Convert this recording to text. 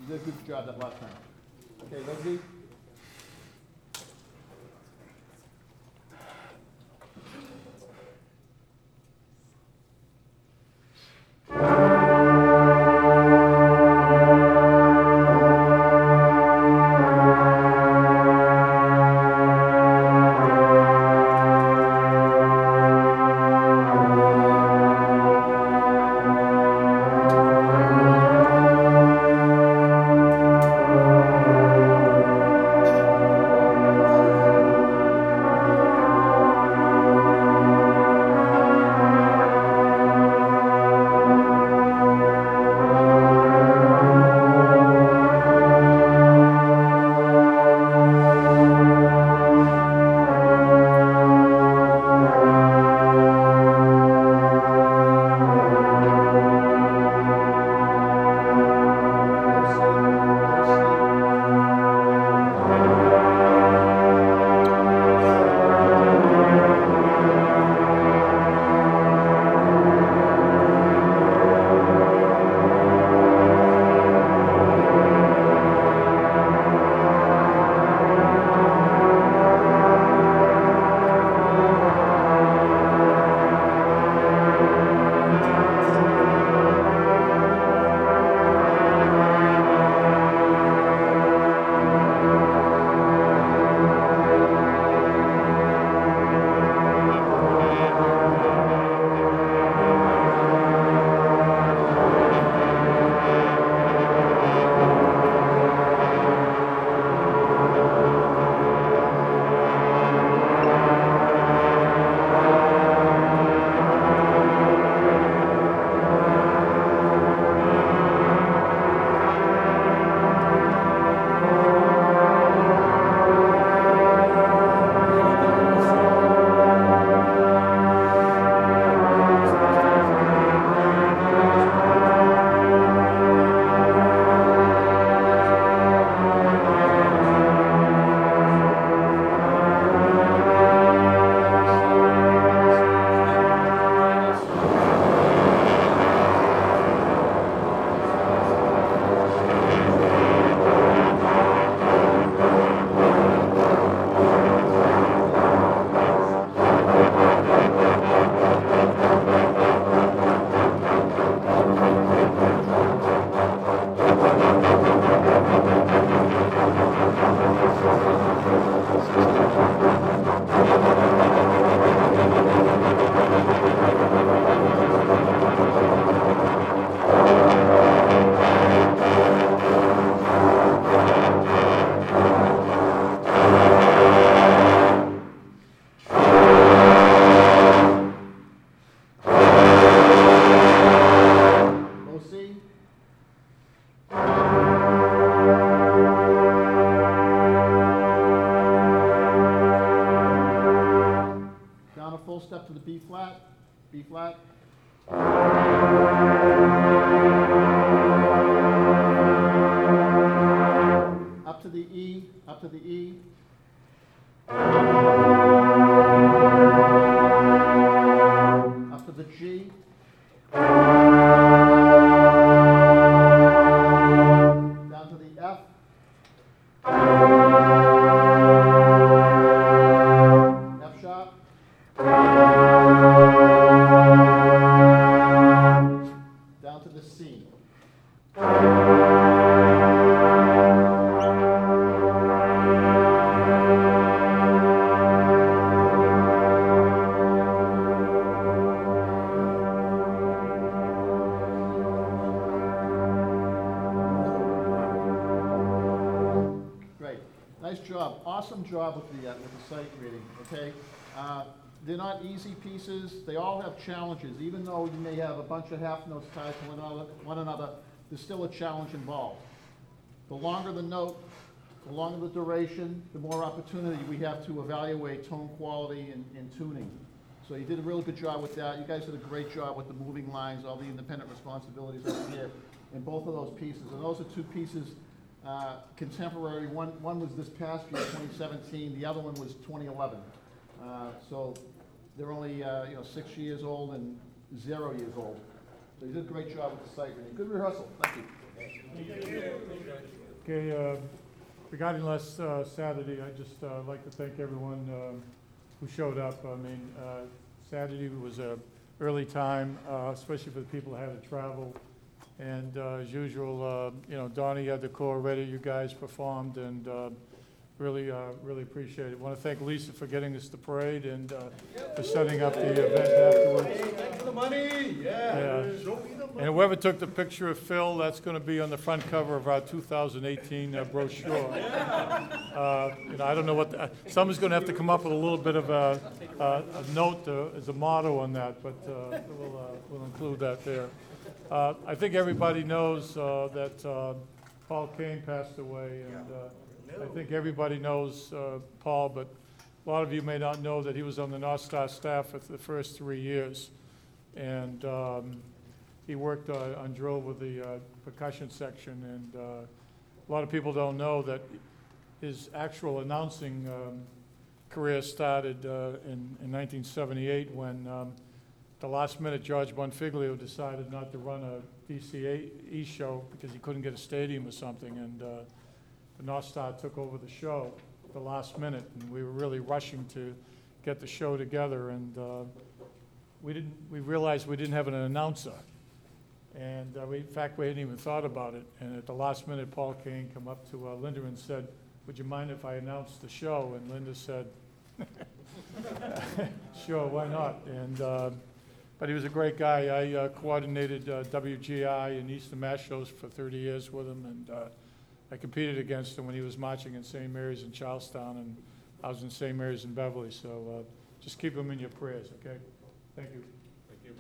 You did a good job that last time. Okay, Leslie? Step to the B flat, B flat. Up to the E, up to the E. Up to the G. Down to the F. F sharp. Down to the C. Great. Nice job. Awesome job with the sight reading, okay? They're not easy pieces. They all have challenges. Even though you may have a bunch of half notes tied to one another, there's still a challenge involved. The longer the note, the longer the duration, the more opportunity we have to evaluate tone quality and tuning. So you did a really good job with that. You guys did a great job with the moving lines, all the independent responsibilities over here in both of those pieces. And those are two pieces contemporary. One was this past year, 2017. The other one was 2011. So they're only 6 years old and 0 years old. So you did a great job with the sight reading. Good rehearsal. Thank you. Okay, regarding last Saturday, I'd just like to thank everyone who showed up. I mean, Saturday was a early time, especially for the people who had to travel. And as usual, you know, Donnie had the core ready, you guys performed, and really appreciate it. I want to thank Lisa for getting us the parade and for setting up the event afterwards. Thanks for the money, yeah. Show me the money. And whoever took the picture of Phil, that's going to be on the front cover of our 2018 brochure. You know, I don't know what, someone's going to have to come up with a little bit of a note as a motto on that, but we'll include that there. I think everybody knows that Paul Kane passed away, and I think everybody knows Paul, but a lot of you may not know that he was on the North Star staff for the first 3 years. And he worked on drill with the percussion section, and a lot of people don't know that his actual announcing career started in 1978 when the last minute George Bonfiglio decided not to run a DCE show because he couldn't get a stadium or something, and the North Star took over the show at the last minute, and we were really rushing to get the show together, and we realized we didn't have an announcer, and in fact we hadn't even thought about it. And at the last minute, Paul Kane came up to Linda and said, "Would you mind if I announced the show?" And Linda said, "Sure, why not?" And but he was a great guy. I coordinated WGI and Eastern Mass shows for 30 years with him, and I competed against him when he was marching in St. Mary's in Charlestown, and I was in St. Mary's in Beverly. So just keep him in your prayers, okay? Thank you. Thank you.